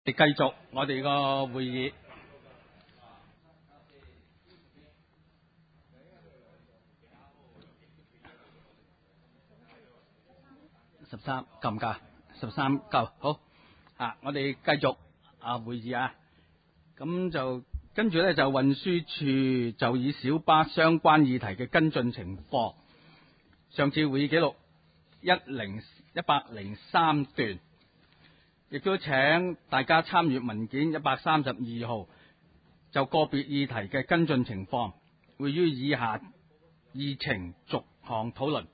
繼續我哋個會議。13夠唔夠？13夠，好啊！我哋繼續會議啊。咁就跟住咧，就運輸處就以小巴相關議題嘅跟進情況，上次會議記錄103段，亦都請大家參閱文件132號，就個別議題嘅跟進情況，會於以下議程逐項討論。